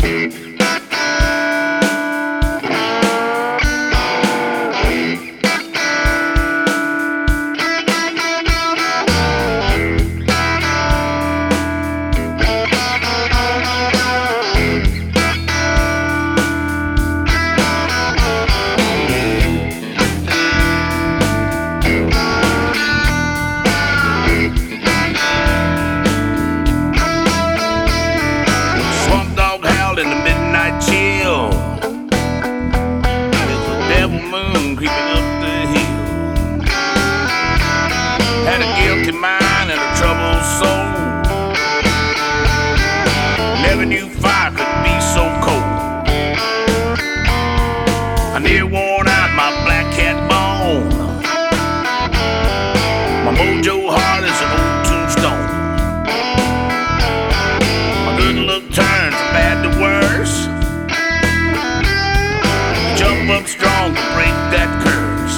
In the midnight chill, there's a devil moon creeping up the hill. Had a guilty mind and a troubled soul. Never knew fire could be so cold. I near worn out my black cat bone. My mojo heart is an old tombstone. My good luck turned from bad to worse. Jump up strong to break that curse.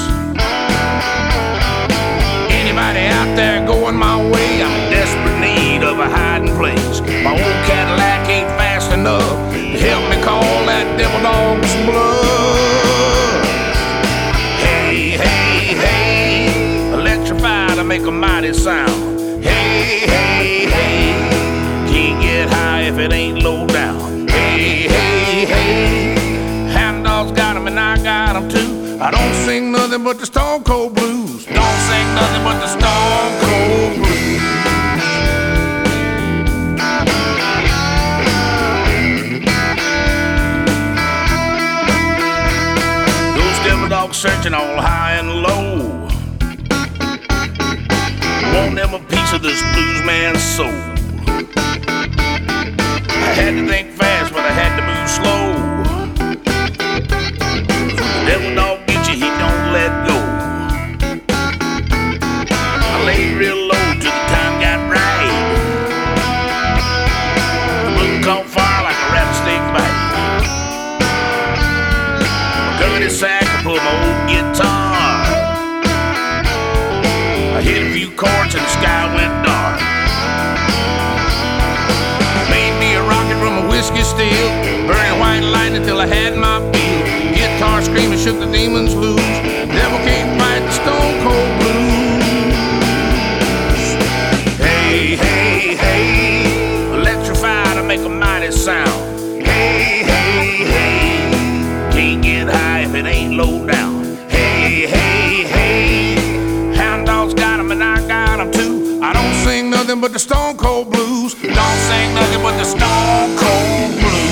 Anybody out there going my way? I'm in desperate need of a hiding place. My old Cadillac ain't fast enough to help me call that devil dog's bluff. Hey, hey, hey, electrified, I make a mighty sound. Hey, hey, hey, can't get high if it ain't low down. Hey, hey, hey, hound dogs got 'em and I got 'em too. I don't sing nothing but the Stone Cold Blues. Don't sing nothing but the Stone Cold Blues. Those devil dogs searching all high and low, want them a piece of this blues man's soul. I had to think fast, but I had to move slow. The devil dog gets you, he don't let go. I laid real low till the time got right. The moon caught fire like a rattlesnake bite. My gunny sack, I pulled my old guitar. I hit a few chords and the sky went dark. Made me a rocket from a whiskey still, burning white lightning till I had my fill. Guitar screaming shook the demons loose. Devil can't fight the Stone Cold Blues. Hey, hey, hey, electrified, I make a mighty sound. Hey, hey, hey, can't get high if it ain't low down. Hey, hey, hey, hound dogs got 'em and I got 'em too. I don't sing nothing but the Stone Cold Blues. Don't sing nothing but the Stone Cold Blues.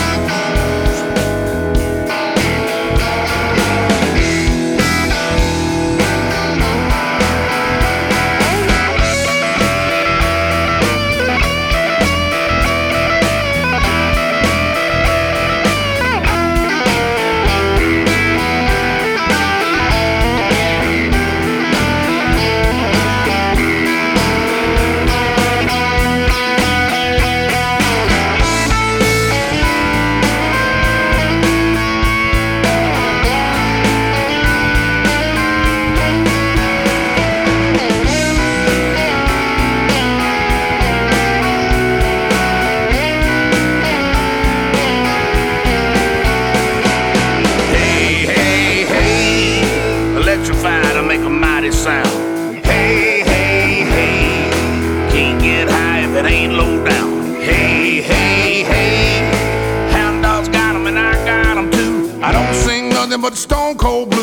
Electrified, I make a mighty sound. Hey, hey, hey, can't get high if it ain't low down. Hey, hey, hey, hound dogs got 'em and I got 'em too. I don't sing nothing but the Stone Cold